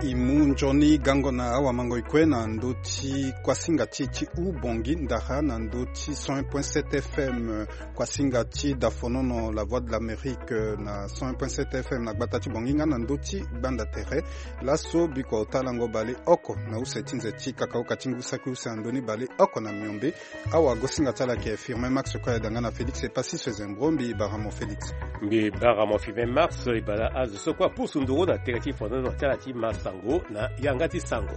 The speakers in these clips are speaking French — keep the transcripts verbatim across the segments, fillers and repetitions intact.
imu Johnny gango na awa mango ikwe na ndoti kwa singa chichi ubongi ndaha na ndoti cent un point sept F M kwa singa chi dafonono la voix de l'Amérique na cent un point sept F M na gbatachi bonginga na ndoti banda tere laso biko otalango bale oko na usetinze chi kakao kachingu saki usandoni bale oko na miombe awa gosinga tala ke firme Max kwa dangana Félix et pasi sezembrombi baramo Félix mbi baramo firme Max ibala az sokwa pusunduro na terati fonono talati masango na yangati sango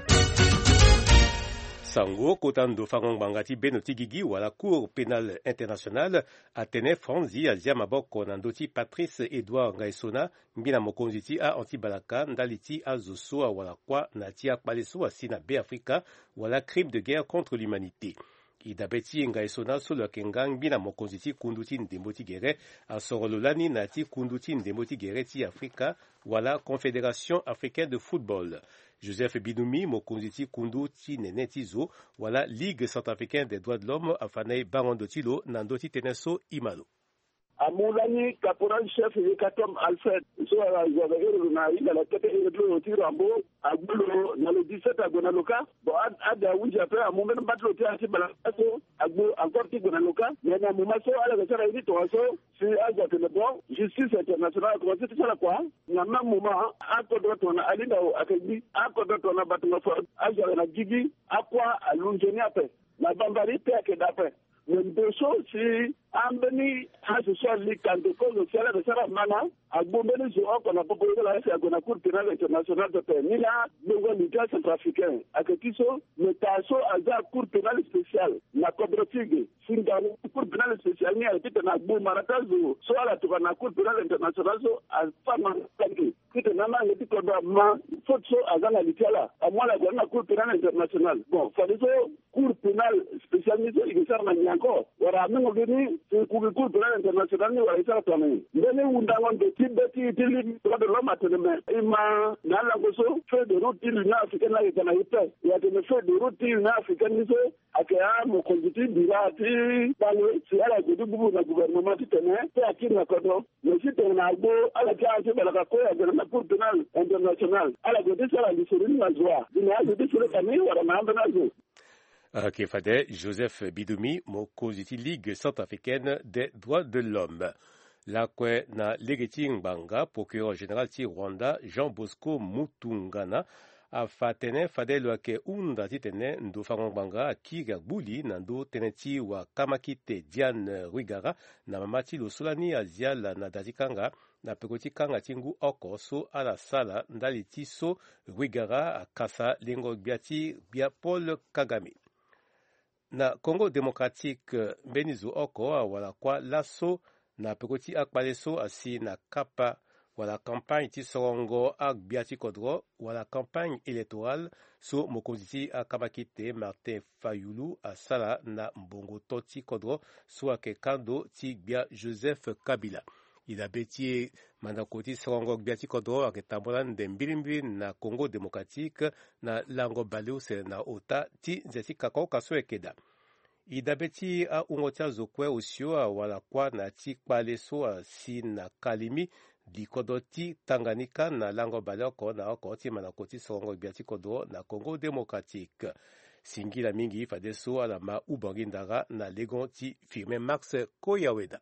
sango kotando fangong bangati benoti gigi wala cour pénale internationale atene franzi azia maboko na ndoti Patrice Edouard Ngaisona mbina mokonziti a antibalaka ndaliti azoso wala kwa na tia paleso asina be Afrika wala crime de guerre contre l'humanité idabeti Ngaisona solo kengang bina mokonziti kunduti ndemboti gere asorololani na ti kunduti ndemboti gere ti Afrika wala Confédération africaine de football. Joseph Bidoumi mokonziti kunduti nenetizo wala Ligue centrafricaine des droits de l'homme afanei barondotilo nandoti teneso imalo. Amulani caporal chef Yekatom Alfred so ala zagero na ila la tete ile tirambo agulo na le dix-sept agona loka bo ada wija pe amumen batlo ti ati balaso agbo encore ti gona loka yana mumaso ala ga sara idi to so si aja te le bon justice internationale ko ti sala kwa nyama muma akodo to na alinda akabi akodo to na batuma fo aja na gigi akwa alunjeni ape la bambari pe ke dape Mbenso si ambeni hasu swali kanto kozo siala de sara mana agbomeni zo oko na popo yola ese agona cour pénale internationale de paix nila bongo l'État centrafricain aketiso metaso aza cour pénale spéciale na coopérative singa cour pénale spéciale ni alipita na gbo maratazo so ala tuka na cour pénale internationale so afama kanki kite nana ngeti kodo ma fotso azana litiala amwala gona cour pénale internationale bon faliso cour pénale spéciale ni so igisar na nyanko wara mengo gini ku cour pénale internationale ni wala isara tane ndene undango de tibeti tili droit de l'homme atene ima nala goso fait de route l'Union africaine la kana ite ya de fait de route l'Union africaine ni so akaya mo konjiti birati bale si ala go dubu na gouvernement tene te akina kodo mais si tena agbo ala ka se bala ka ko ya na cour pénale internationale ala go de sala lisuri na joie ni ala de sura kani wala mamba na zo qui fadait Joseph Bidoumi, mokoziti Ligue centrafricaine des droits de l'homme. Lakwe na legeti Ngbanga, procureur général ti Rwanda, Jean Bosco Mutungana, a fatene fade loake unda titene ndo fangbanga akiga buli nando teneti wa kamakite Diane Rwigara na mamati losolani aziala na datikanga na pekoti kanga tingu oko so ala sala ndali tiso Rwigara akasa lengo biati bia Paul Kagame. Na Congo démocratique Benizo oko wala kwa laso na pekoti akpaleso asi na kapa wala campagne ti sorongo ak biati kodro wala campagne électorale so mokonziti akamakite Martin Fayulu asala na mbongo toti kodro so ake kando ti bia Joseph Kabila. Ida betie mandakoti sorongo biati kodro ake tambola ndembilimbi na Congo démocratique na lango baleo se na ota ti nzeti kako kaso ekeda. Idabeti a ungotia zokwe osio wala kwa na ti kpaleso a si na kalimi di kodoti Tanganyika na lango baloko na oko ti manakoti sorongo biati kodo na Congo démocratique. Singila mingi fadeso ala ma ubangindara na legon ti firme Max Koyaweda.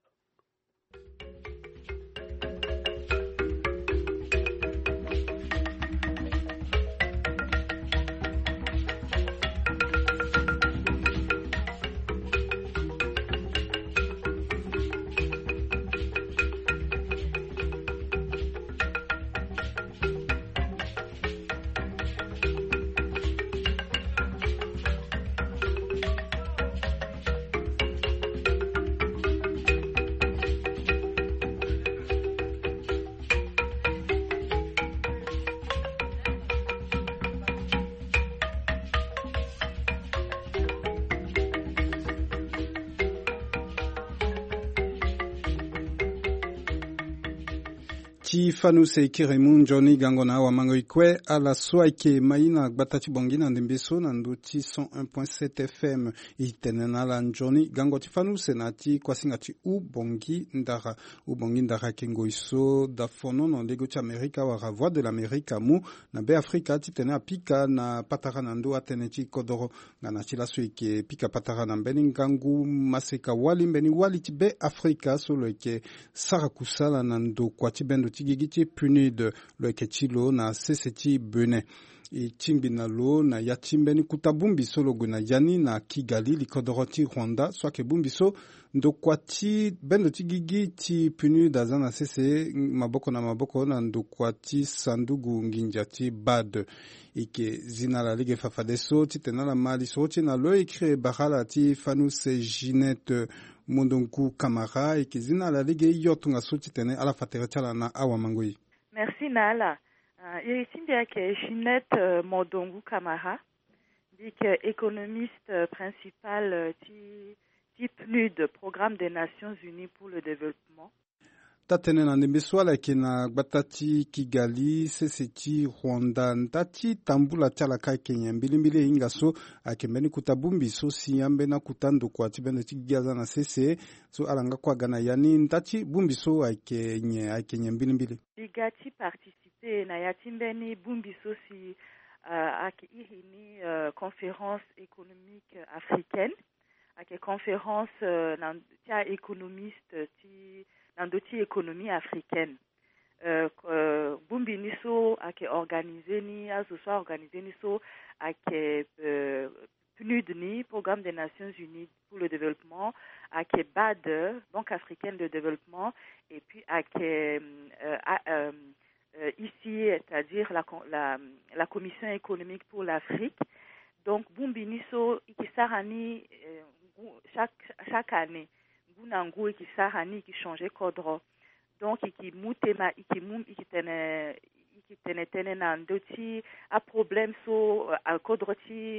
ti fanuse kirimu Johnny Gangona wa mango ikwe ala soa ke maina gbata ti bongi na ndimbeso na ndo ti cent un point sept F M itenena la Johnny Gango ti fanuse na ti kwasinga ti u bongi ndara u bongi ndara kengo iso da fono no lego ti Amerika wa voix de l'Amérique mu na be Afrika ti tene apika na patara na ndo atene ti kodoro ngana ti la soe ke pika patara na mbeni ngangu maseka wali mbeni wali ti be Afrika solo ke sara kusala na ndo kwa ti bendo tigigi ti punide lo eketilo na seseti Benin e timbi na lo na ya timbeni kutabumbiso logo na yani na Kigali likodoro ti Rwanda soit ke bumbiso ndo kwa ti bendo tigigi ti punide aza na sese maboko na maboko na ndo kwa ti sandugu nginja ti bad ike zina la ligue fafadeso ti tena la mali so ti na lo ekre bahala ti fanuse Ginette Mondonku Kamara ike zina la ligue yotunga so ti tene ala fatere ti ala na awa mangoi. Merci Nala. Uh, Iritinde yake Ginette uh, Mondongu Kamara dik économiste uh, principal uh, ti ti P N U D, Programme des Nations Unies pour le Développement. Tatene na ndembeso ala ke na gbata ti Kigali sese ti Rwanda ntati tambula ti ala ka Kenya mbilimbili e hinga so ayeke mbeni kuta bumbi so si ambe na kuta ndoko ti bendo ti gigi aza na sese so ala nga kuaga na ya ni ntati bumbi so ayeke nye ayeke nye mbilimbili liga ti participe na ya ti mbeni bumbi so si uh, ayeke iri ni uh, conférence économique africaine ayeke conférence uh, na ti économiste ti dans d'autres économies africaines. Euh, euh, Bumbi niso a ke organisé ni a ce soit organisé niso a ke euh, P N U D ni Programme des Nations Unies pour le Développement a ke B A D Banque africaine de développement et puis a ke euh, euh, euh, ici c'est-à-dire la, la la Commission économique pour l'Afrique. Donc Bumbi niso ikisarani euh, chaque chaque année Gunangu qui sarani qui changeait kodro donc qui mutema qui mum qui tene qui tene tene na ndoti a problème so a kodro ti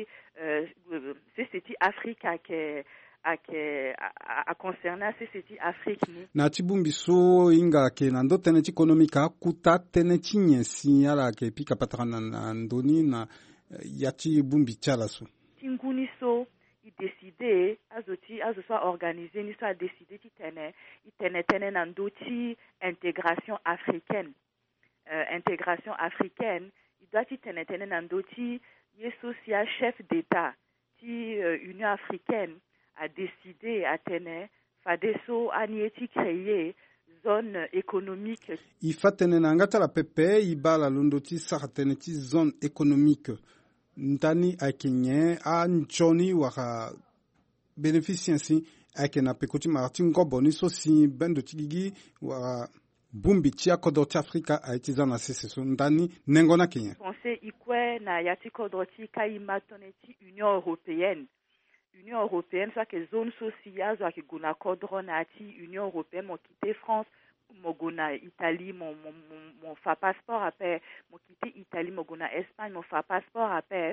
c'est c'est Afrique que a que a concerner c'est c'est Afrique ni na tibumbi so inga ke na ndo tene ti économique kuta tene ti nyesi ala ke pika patrana na ndoni na yati bumbi tiala so tinguni so décidé azoti azo soit organisé ni soit décidé ti tene i tene tene na ndoti intégration africaine euh, intégration africaine il doit ti tene tene na ndoti yeso si a chef d'état ti euh, Union africaine a décidé a tene fadeso ani eti créer zone économique il fa tene na ngata la pepe i bala londoti sa tene ti zone économique ntani akenye a nchoni waka beneficiensi ake na pekoti marati ngobo ni so si bendo tigigi wa bumbi ti akodo ti Afrika a iti zana sese so ndani nengo na Kenya. Pense ikwe na yati kodo ti kai matone ti Union européenne. Union européenne soit que zone sociale soit que guna kodro na ti Union européenne mo quitter France mo guna Italie mo mo mo fa passeport après mo quitter Italie mo guna Espagne mo fa passeport après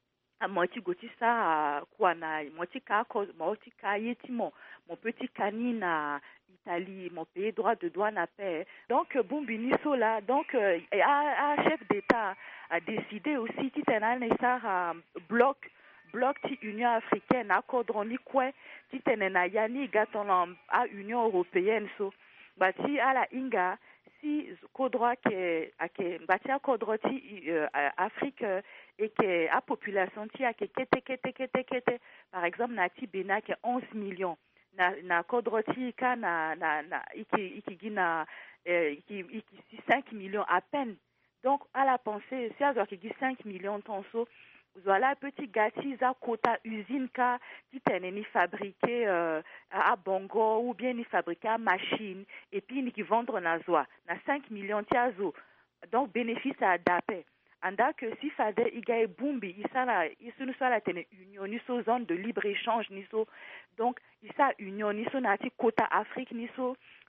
mo ti goti sa kwa na mo ti ka ko mo ti ka yeti mo mon petit cani na Italie mon pays droit de douane après donc bumbi niso là donc euh, a, a chef d'état a décidé aussi ti tena na sa bloc bloc ti Union africaine accordron ni kwe ti tene na yani gaton a Union européenne so bati ala inga si kodroit ke ake bati akodro ti euh, Afrique euh, et que a population ti ake kete kete kete kete par exemple na ti Bénin ke onze millions na na kodro ti ka na na na iki iki gina euh, iki iki cinq millions à peine donc à la pensée si azo ki cinq millions tonso voilà petit gâti za quota usine ka qui tene ni fabriqué euh, à Bongo ou bien ni fabriqué à machine et puis ni qui vendre na zoa na cinq millions tiazo donc bénéfice à dape anda que si fade igae bumbi isala isunu sala tene union ni so zone de libre échange ni so donc isa union ni so na ti quota Afrique ni so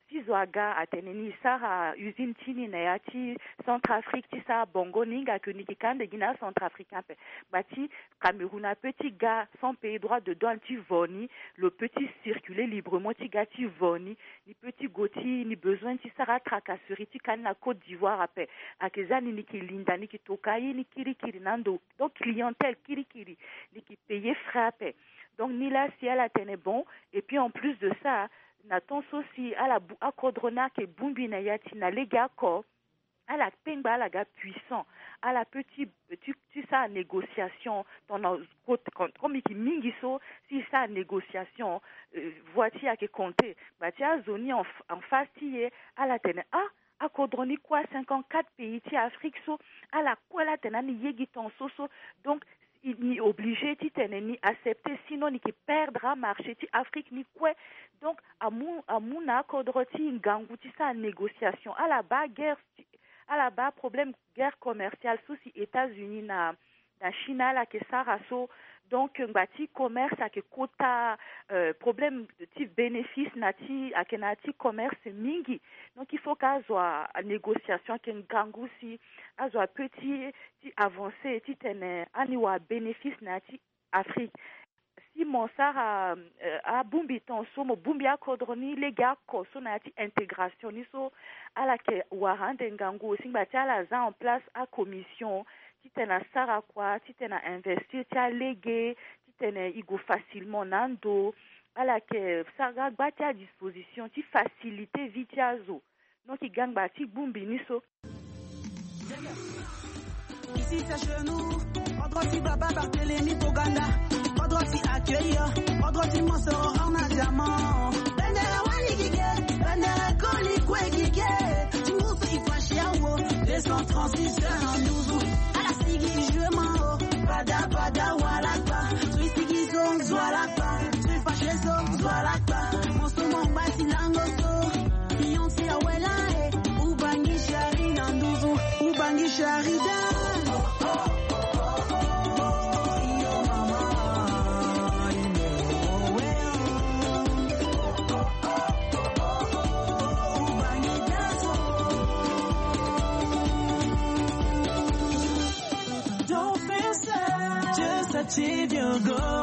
ti zwaga ateneni sara usine tini na ya ti Centrafrique ti sa bongo ninga que nikikande gina Centrafricain pe bati Cameroun a petit gars sans payer droit de douane ti voni le petit circuler librement ti gars ti voni ni petit goti ni besoin ti sara tracasserie ti kan la Côte d'Ivoire ape akezani ni ki linda ni ki tokai ni kiri kiri nando donc clientèle kiri kiri ni ki payer frais ape donc ni là si elle a tenu bon et puis en plus de ça Nathan aussi à la à Kodrona qui bumbi na yati na lega ko à la pengba la gars puissant à la petite tu tu ça négociation dans comme qui mingiso si ça négociation euh, voiture qui compter bah tu as zoni en en face tié à la tene ah à Kodroni quoi cinquante-quatre pays ti Afrique so à la quoi la tena ni yegi ton soso donc il ni obligé ti tene ni accepter sinon ni qui perdra marché ti Afrique ni quoi donc à mon à mon accordroti ngangu ti sa négociation à la bas guerre à la bas problème guerre commerciale souci États-Unis na na Chine la que ça raso donc ngati commerce à que quota euh, problème de type bénéfice nati à que nati commerce mingi donc il faut qu'à soit négociation que ngangu si à soit petit ti avancer ti tene aniwa bénéfice nati Afrique si mon sara a bumbi ton so mo bumbi a kodroni les gars ko so nati intégration ni so à la que warande ngangu singa ti ala za en place à commission ti tena sara quoi ti tena investir ti a légué ti tena igo facilement nando à la que sara bati à disposition ti faciliter vite azo donc il gang bati bumbi ni so ici c'est chez nous on doit si baba Barthélémy Toganda on doit si accueillir on doit si mon sort en a diamant bendera wali gige bendera koli kwe gige tu nous fais fâcher au deux cent trente-six en douze à la sigi je m'en pada pada wala pa tu sigi zon zwala pa tu fâcher zon zwala pa mon so mon bati lango so yon si awela e ubangi shari en douze ubangi shari da achieve your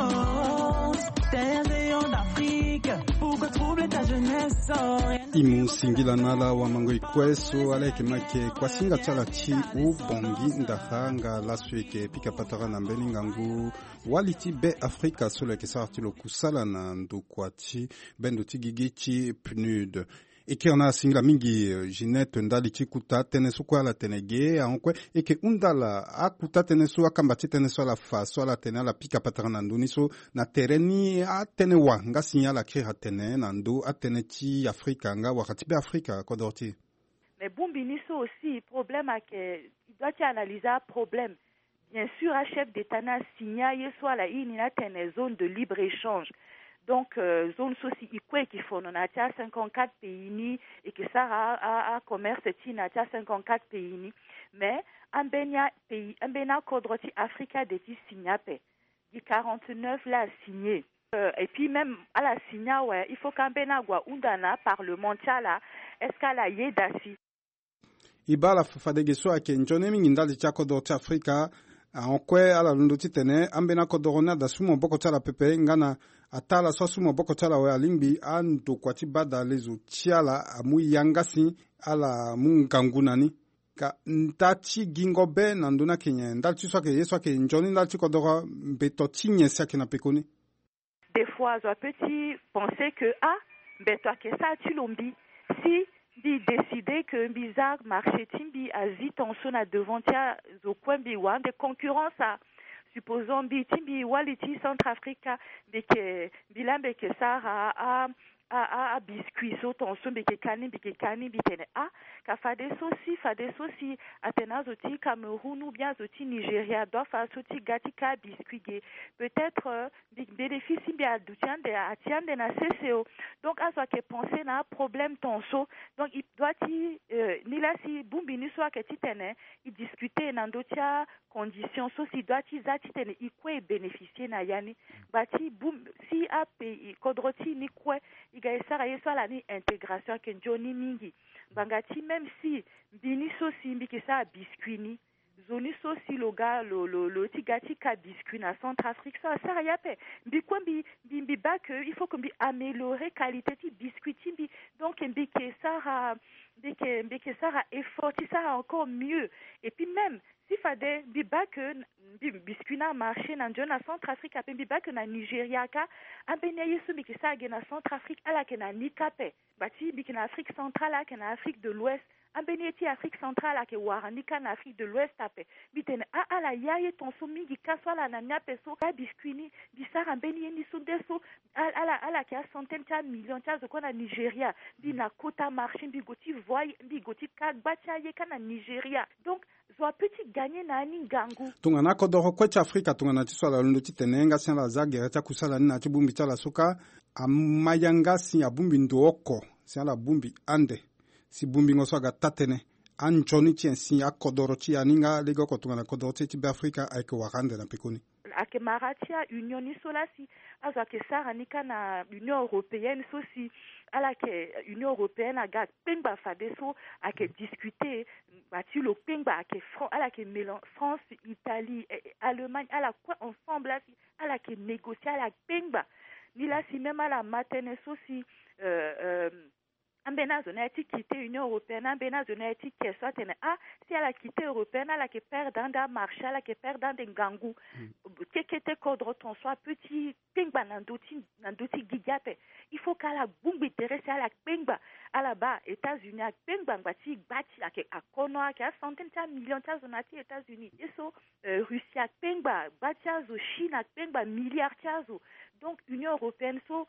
goals. T'es un rayon d'Afrique. Pourquoi troubler ta jeunesse? Imu singila nala wa mango ikweso aleke make kwa singa chala chi u bongi ndahanga lasweke pika patara na mbeli ngangu waliti be Afrika sole ke sarti lo kusala na ndukwati bendo tigigichi pnud eke ona singla mingi Ginette ndali chikuta tenesu kwa la tenege ankwe eke undala akuta tenesu akambati tenesu la faso la tena la pika patrana nduniso na tereni atene wa nga signala ke hatene nandu atene chi Afrika nga wakati be Afrika kodorti mais Bumbiniso aussi problème à que il doit analyser un problème bien sûr un chef d'état na signé soit la ini na tene zone de libre échange. Donc, euh, zone soci ikwe qui font on a cinquante-quatre pays ni et que ça a, a, a commerce ti na cinquante-quatre pays ni mais un benya pays un bena kodroti Africa de ti signape di quarante-neuf là signé euh, et puis même à la signa ouais il faut qu'un bena gwa undana parlementaire là est-ce qu'à la yedasi ibala fadegeso ake njone mingi ndali cha kodroti Africa ankwe ala lundo ti tene ambena kodorona da sumo boko tala pepe ngana atala so sumo boko tala we alimbi ando kwati bada lezo chiala amu yangasi ala mungangunani ka ntachi gingobe na nduna kenye ndalchi so ke yeso ke njoni ndalchi kodora beto tinye sia ke na pekoni des fois zo petit penser que ah beto ke ça tu lombi si bi décider que bizarre marché timbi azi tension à devant tia zo kwembi wa de concurrence à supposons bi timbi waliti Centrafrica be ke bilambe ke sara a a a biscuit so tension be ke kani be ke kani bi tene a ka fa des sosi fa des sosi atena zoti Cameroun ou bien zoti Nigeria doit fa zoti gatika biscuit peut-être big bénéfice bien d'outien de atien de na C C O donc à soit que penser na problème tension donc il doit y ni là si bumbi ni soit que titene il discuter na dotia conditions so si doit y za titene i quoi bénéficier na yani bati boum si a pays kodroti ni quoi il liga esara yeso ala ni intégration ke njoni mingi bangati même si bini so simbi ke sa biscuit ni zoni so si loga lo lo lo tigati ka biscuit na Centrafrique ça ça ya pe bi kwambi bi bi ba que il faut que bi améliorer qualité ti biscuit bi donc bi ke ça bi ke bi ke ça effort ça encore mieux et puis même si fade bi ba que bi biscuit na marché na na Centrafrique ape bi ba que na Nigeria ka abene yesu bi ke ça na Centrafrique ala ke na nikape bati bi ke na Afrique centrale ke na Afrique de l'Ouest Ambenieti Afrique centrale ake waranika na Afrique de l'Ouest ape bitene a ala yaye tonso mingi kaswala na nyape so ka biskwini bisara ambeni ni sundeso ala ala ki a centaine ta million ta zo na Nigeria bi na kota marché bi goti voy bi goti ka bacha ye kana Nigeria donc zo petit gagner na ni gangu tungana ko doro ko cha Afrika tungana tiswala lundo titenenga sala zagera ta kusala ni na tibumbi tala suka amayanga si abumbi ndoko sala bumbi ande si bumbi ngoso aga tatene anchoni tiensi akodoro ti aninga lego ko tungana kodoro ti be Afrika ay ko wakande na pikoni ake maratia union ni sola si azo ke sara nika na Union européenne so si ala ke Union européenne aga pengba fadeso ake discuter bati lo pengba ake ala ke mélange France Italie Allemagne ala quoi ensemble là ala ke négocier ala pengba ni là si même ala matene so si euh euh ambena zona eti quitté Union européenne ambena zona eti keso tene ah si ala quitté européenne ala ke perdant da marché ala ke perdant de gangu kekete kodro ton soit petit pengba nandoti nandoti gigape il faut qu'ala bumbi terese ala pengba ala ba États-Unis ak pengba ngati bati ak akono ak centaine de millions ta zona ti États-Unis eso Russie ak pengba bati azo Chine ak pengba milliards tazo donc Union européenne so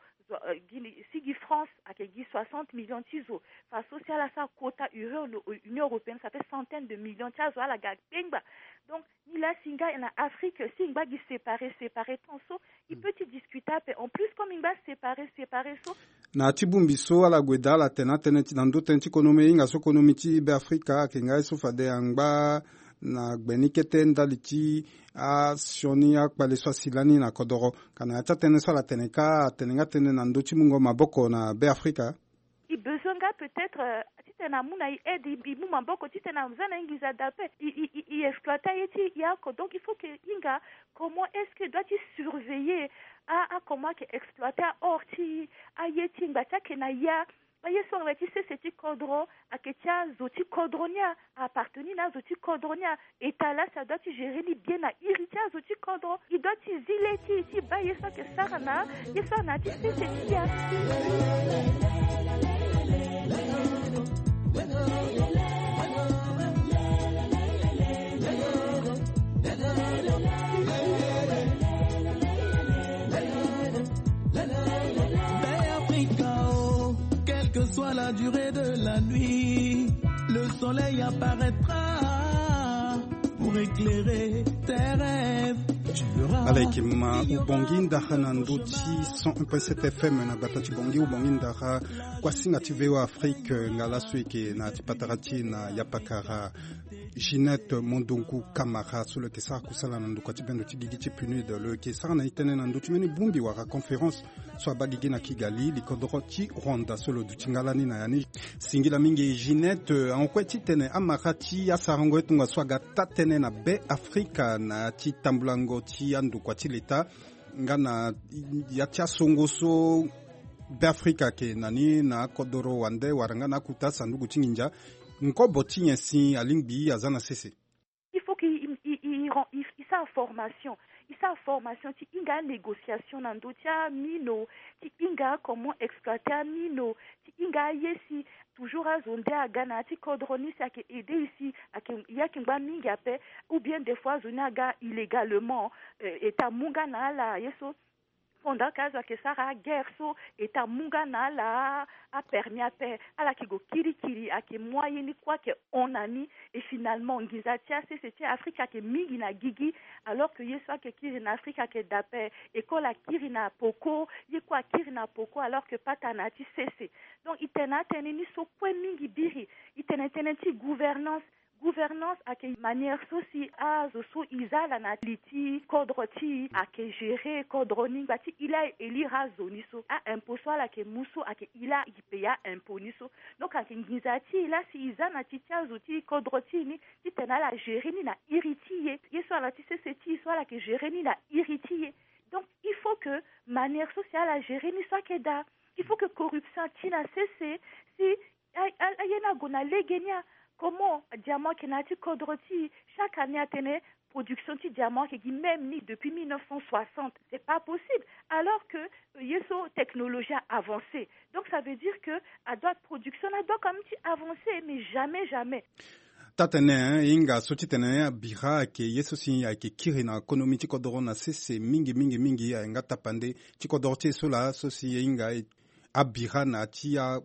si France a soixante millions tizo face social à sa quota Union européenne ça fait centaines de millions tizo à la gagpengba donc ni la singa en Afrique singa gi séparé séparé tanso il peut y discuter en plus comme il va séparer séparer so na tibumbi so ala gweda la tena tena nando tenti konomi inga so konomi ti be Afrika kenga so fade angba na gbenikete ndaliti a sioni a kpale so silani na kodoro kana acha tene so la teneka tenenga tene na ndoti mungo maboko na be Afrika i bezonga peut-être titena muna i aide i mu maboko titena mzana ingiza dape i i i exploiter yeti yako donc il faut que inga comment est-ce que doit-il surveiller a a comment que exploiter orti a yeti ngata kena ya yeso ngati se seti kodro aketia zoti kodronia appartenir na zoti kodronia et là ça doit gérer ni bien na irritia zoti kodro il doit zileti ti ba yeso ke sarana yeso na ti se seti ya soit la durée de la nuit, le soleil apparaîtra pour éclairer tes rêves. Alaiki ma ubongi ndaha na nduti cent un point sept F M na batati bongi ubongi ndaha kwa singa tivewa Afrique ngala suike na tipatarati na yapakara Ginette Mondongu Kamara sur le Kessar Kusala Nandu Kwatibendo Tigiti Punid, le Kessar Naitene Nandu Tumeni Bumbi Wara conférence soit Bagigi na Kigali, Likodoroti Rwanda solo du Tingalani Nayani, Singila Mingi Ginette, en kweti tene Amarati, Asarango Tunga Swaga Tatene na Be Afrika na Ti Tambulango Ti Andu Kwatileta, Ngana Yatia Songoso Be Afrika ke nani na Kodoro Wande Waranga na Kuta Sandugu Tinginja. Il faut qu'il il il il il sa formation il sa formation ti inga négociation nando tia mino ti inga comment exploiter mino ti inga yesi toujours à zonde à Ghana ti kodroni ça qui aider ici à qui il y a qui va minga pe ou bien des fois zonaga illégalement et ta munga na la yeso Fonda kaza ke sara guerre et ta mungana la a permis à paix à la kigo kiri kiri à ke moyen ni quoi que on a mis et finalement ngizatia c'est c'était Afrique à ke mingi na gigi alors que yesa ke kiri na Afrique à ke dape et ko la kiri na poko y quoi kiri na poko alors que patana ti cessé donc itena teneni so point mingi biri itena tenenti gouvernance gouvernance à quelle manière soci a so izala na liti kodroti à que gérer kodroni bati il a elira zoniso a imposo la que muso à que il a ipeya imponiso donc à ngizati là si izana titia zoti kodroti ni titena la gérer ni na irritier yeso la tise seti soit la que gérer ni na irritier donc il faut que manière sociale à gérer ni soit keda il faut que corruption tina cesse si ayena gona legenia. Comment diamant qui n'a pas kodroti chaque année a tenu production de diamant qui même ni depuis mille neuf cent soixante, c'est pas possible. Alors que yeso technologie a avancé, donc ça veut dire que à droite production a doit comme avancer, mais jamais jamais. Tatene inga soti tene bira ke yeso si ya ke kirina ekonomi ti kodorona sese mingi mingi mingi ya nga tapande ti kodorti sola so si inga abira na ti ya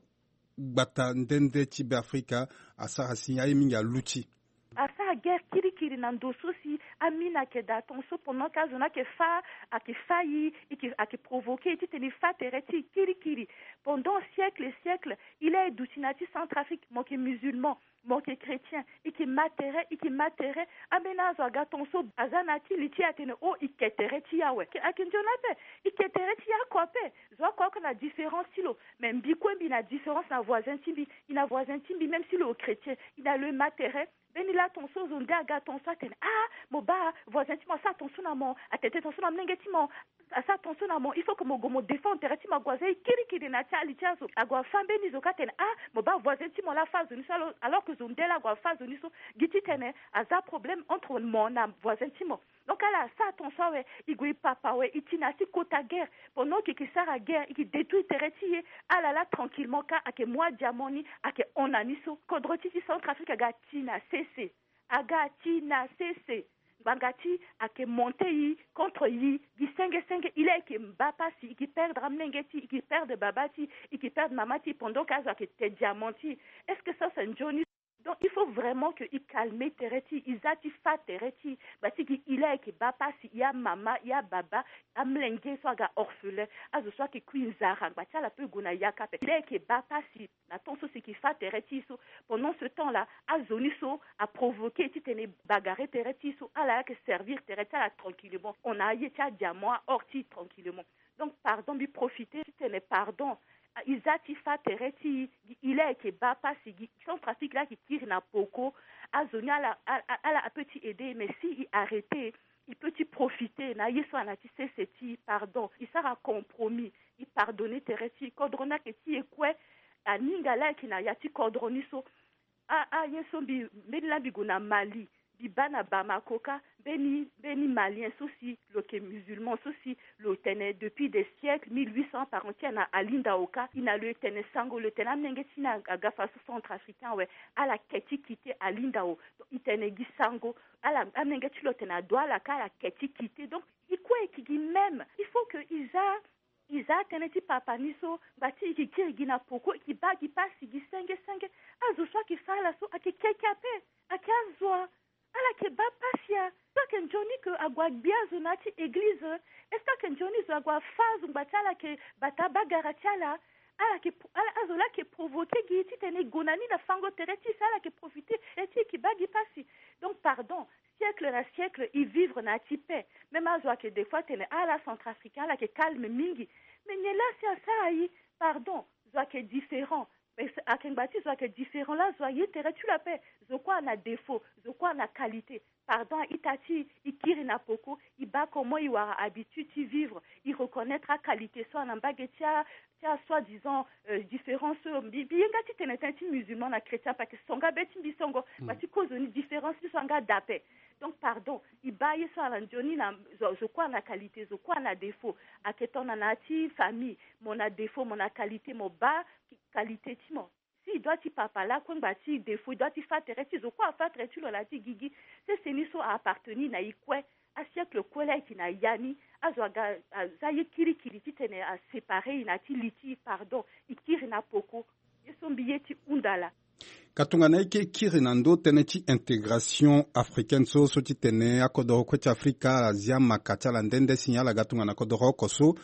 bata ndende tibe Afrika asa sinya mingi ya luchi asa guerre kiri kiri na ndoso si amina ke da tonso pendant kazona ke fa a ke failli et qui a ke provoqué et teni fa tereti kiri kiri pendant siècle et siècle il est d'outinati Centrafrique mon qui musulman mon qui chrétien et qui matéré et qui matéré amena zo ga tonso azanati liti atene o iketereti yawe akinjonape iketereti ya kwape zo kwa na différence silo même bikwembi na différence na voisin timbi ina voisin timbi même si le chrétien il a le matéré ben il a ton so zonga ga ton so ten ah moba voisin timon ça ton so na mon atete ton so na mnengetimo ça ton so na mon il faut que mo gomo défend tereti ma goise kiri kiri na tali tiazo agwa fambe ni zo katen ah moba voisin timon la phase ni salo alors que zondela agwa phase ni so giti tene aza problème entre mon na voisin timon donc là ça ton so we igui papa we itina si kota guerre pendant que qui sert à guerre et qui détruit tereti ah là là tranquillement ka ake moi diamoni ake onaniso kodroti ti Centrafrique ga tina cc agati na cc bangati ake monte yi contre yi di senge senge il est que mbapasi qui perd ramnengeti qui perd babati et qui perd mamati pendant qu'aza que te diamanti est-ce que ça c'est un Johnny? Donc il faut vraiment que il calme tereti izati fa tereti bati ki il est que bapasi ya mama ya baba amlenge so ga orphelin azo so que queen zara bati la peu gona yakape il est que bapasi na ton so qui fa tereti so pendant ce temps là azoniso a provoqué titene bagarre tereti so ala que servir tereti la tranquillement on a yeta diamant orti tranquillement donc pardon bi profiter titene pardon izati fa tereti il est que bapa si son trafic là qui tire na poko azonia la à la petit aider mais si il arrêter il peut y profiter na yeso anati seti pardon il sera compromis il pardonner tereti kodrona que ti ekwe aninga la ki na yati kodroniso a a yeso bi medla bi gona Mali bana Bamakoka beni beni malien souci le que musulman souci le tenait depuis des siècles mille huit cents par entier na alindaoka ina le tenait sango le tenait mengeti na gafa centrafricain ouais à la keti quitté alindao il tenait gisango à la mengeti le tenait doit la ka la keti quitté donc il quoi qui même il faut que isa isa teneti papa niso bati ki kirigina poko ki bagi pasi gisenge senge azo so ki fala so akikekape akazwa ala ke ba pasia ça que Johnny que agwa bia zonati église est-ce que Johnny zo agwa phase batala ke bataba garatiala ala ke ala azola ke provoquer giti tene gonani na fango tereti ala ke profiter eti ki bagi pasi donc pardon siècle na siècle ils vivre na tipe même azoa que des fois tene ala centrafricain la ke calme mingi mais nyela sia sai pardon zo ke différent mais à quel bâti soit que différent là soyez terre tu la paix je quoi na défaut je quoi na qualité pardon itati ikiri na poko iba comment il aura habitude de vivre il reconnaîtra qualité soit na bagetia tia soit disant euh, différence bien gati tenetenti musulman na chrétien parce que songa beti bisongo bati cause une différence songa d'apaix donc pardon iba yeso alanjoni na je quoi na qualité je quoi na défaut à que ton nati famille mon a défaut mon a qualité mon bas qualité timo si doit ti papa là quand bati défaut doit ti faire tereti zo quoi faire tereti lo la ti gigi c'est seniso a appartenir na ikwe a siècle kwela ki na yani azwaga zaye kiri kiri ti tene a séparer na ti liti pardon ikiri na poko yesombiye ti undala katunga na ike kiri na ndo tene ti intégration africaine so so ti tene akodoro kweti Afrika Asia makati ala ndende signala gatunga na kodoro koso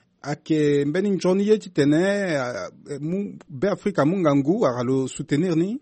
ake mbeni Johnny yeti tene mu be Afrika mungangu akalo soutenir ni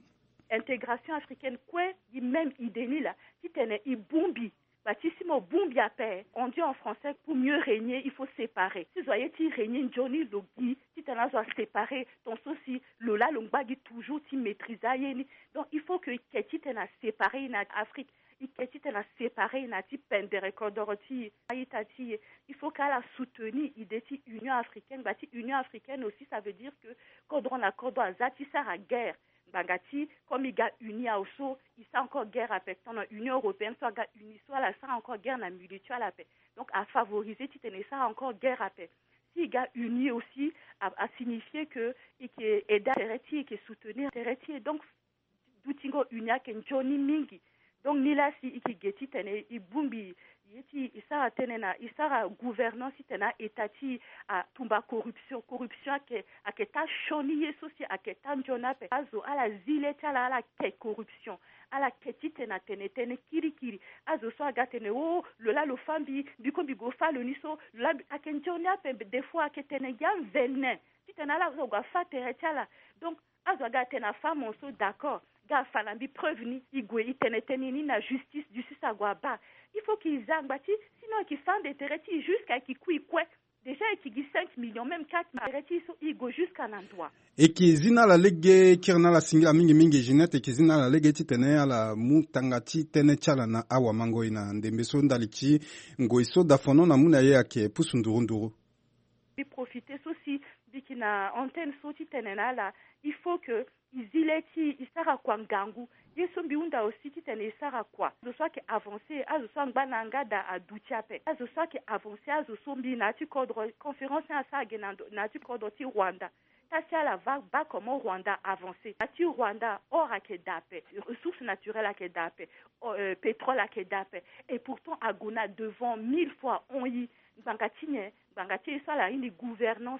intégration africaine quoi même idée là si t'es i bumbi Batissimo bumbi à paix on dit en français pour mieux régner il faut séparer si voyez tu régner Johnny Logi si t'en as séparer ton souci lola longbagi toujours tu maîtriser donc il faut que tu t'en as séparé en Afrique il t'en as séparé en type pendere kodoroti aitati il faut qu'elle a soutenu idée Union africaine bati Union africaine aussi ça veut dire que quand on a quand on a ça à guerre Bangati, comme il y a uni à Osso, il y a encore guerre à paix. Dans l'Union européenne, soit il y a uni, soit là, ça encore guerre à militaire à la paix. Donc, à favoriser, tu tenais ça encore guerre à paix. Si il y a uni aussi, à, à signifier que il est aidé Tereti, qui est soutenu Tereti. Donc, d'outingo unia ken Johnny Mingi. Donc, ni là, si il y a tene, il bumbi. Il sera tenena, il sera gouvernance, il tena étati à tumba corruption, corruption à que à que ta chonier soci à que ta jonape azo à la zile tala à la que corruption à la que ti tena tene tene kiri kiri azo so aga tene oh le la lo fambi du kombi go fa le niso la à que jonape des fois à que tene ya venin ti tena la zo ga fa tere tala donc azo aga tena femme on so d'accord ga fa lambi preuve ni igwe itene tene ni na justice du sisa gwa ba il faut qu'ils aient bâti, sinon qu'ils font des terretis jusqu'à qui couillent quoi. Déjà, qui dit cinq millions, même quatre terretis, ils go jusqu'à un endroit. Et qui zina la lege, qui na la singla mingi mingi jinette, et qui zina la lege titene à la mutangati tene chala na awa mango ina ndembeso ndalichi, ngoiso dafono na muna ye ake pusundurunduru. Et profiter aussi, dit qu'il a antenne sauti tenena là, il faut que ils ileti, ils sara kwa ngangu. Yesombi unda aussi ti tene sara kwa zo soit que avancer azo so ngbananga da adutiape azo soit que avancer azo sombi na ti cadre conférence à ça genando na ti cadre ti Rwanda ta si la va ba comment Rwanda avancer na ti Rwanda or a ke dape ressources naturelles a ke dape euh, pétrole a ke dape et pourtant agona devant mille fois on y bangatine bangati ça la une gouvernance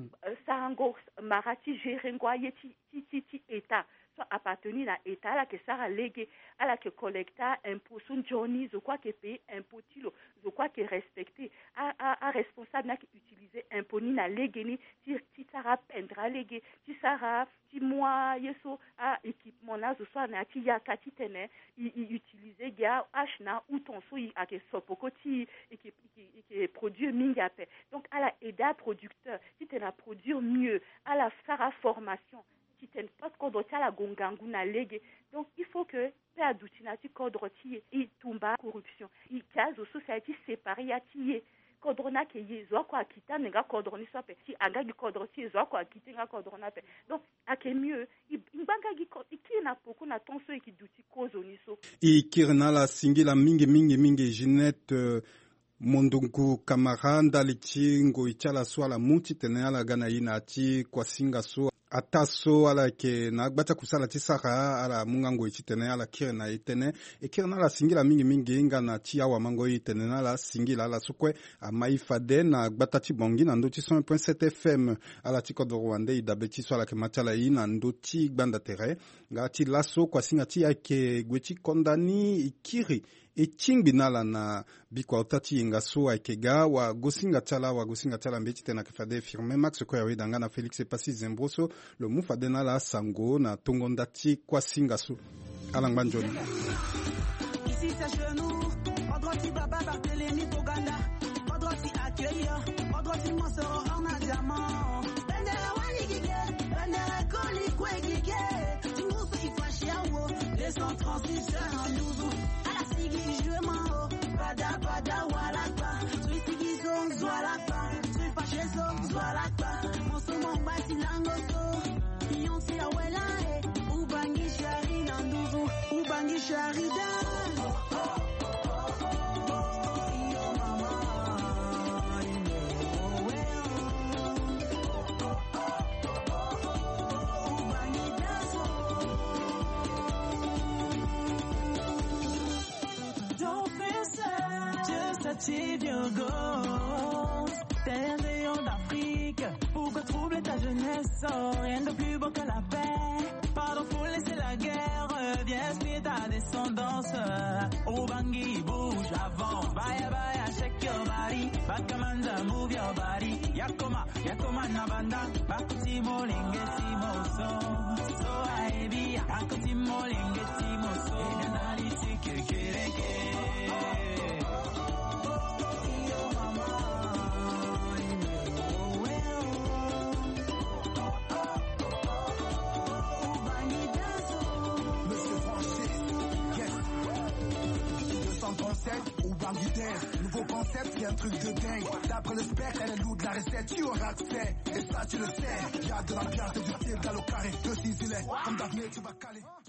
sarango marati gerengwa yeti ti ti état soit appartenir à l'État, là que ça a légué, à la que collecta impôt, son Johnny, je crois que paye impôt, je crois que respecté, à, à, à responsable, n'a qu'utiliser impôt, ni n'a légué, ni, si, si ça a peindra légué, si ça a, si moi, yeso, à équipement, là, je sois, n'a, qui y a, kati tene, il, il utilisait, gars, achna, ou ton sou, à que sopokoti, et qui, qui, qui produit mingape. Donc, à la aida producteur, si tu n'as produit mieux, à la Sara formation, parce qu'on doit la gongangu na lege donc il faut que pe adutinati kodroti et tumba corruption il case au société séparée ya tiye kodrona ke yezo kwa kita nga kodroni so pe si aga gi kodroti yezo kwa kita nga kodrona pe donc ake mieux ibanga gi ki na poko na tonso e ki duti kozo niso i kirna la singila mingi mingi mingi Ginette uh... Mondungu kamaranda lichingo ichala swala muti tene ala gana ina ati kwa singa so ataso ala ke na gbata kusala tisaka ala mungango ichitene ala kirna itene e kirna la singila mingi mingi inga na tia wa mango itene na la singila ala sukwe amaifade na gbata tibongi na ndoti cent point sept F M ala tiko do Rwanda idabeti swala ke machala ina ndoti gbanda tere ngati laso kwa singa tia ke gweti kondani ikiri e chingbinala na bikwa utati inga suwa ikega wa gosinga tala wa gosinga tala mbeti tena kefade firme max kwa yawe danga na Felix Epasi Zembroso le mufade na la sango na tongondati kwa singa su alangbanjoni ici c'est chez nous Odroti Baba Barthélémy Toganda Odroti accueillir Odroti Monsoro Orna Diamant Bendera wani gige Bendera koli kwe gige Tungusu ifashi yawo Les cent trente-six en douze Bada bada walakba, sweetie zone zwalakba, sweet cheso zwalakba, monsomo bati langoso, yonsi awela e, ubangi shari nanduzu, ubangi shari da. Achieve your goals. T'es un rayon d'Afrique. Pourquoi troubler ta jeunesse? Oh, rien de plus beau que la paix. Pardon, faut laisser la guerre. Viens inspirer ta descendance. Oh, Bangui, bouge, avance. Baya, baya, shake your body. Bakamanda, move your body. Yakoma, Yakoma, Nabanda. Bakuti, molinge, simoso. So, baby, Akotimo lingetimo so Nari tiki kireke Yo mama Monsieur Franchise, yes. deux cent trente-sept ou Banguitaire, nouveau concept, c'est un truc de dingue. D'après le spec, elle est loup de la recette, tu auras accès. Et ça, tu le sais. Y'a de la bière, c'est du style, de la carré, de ciselé. Comme Daphné, tu vas caler.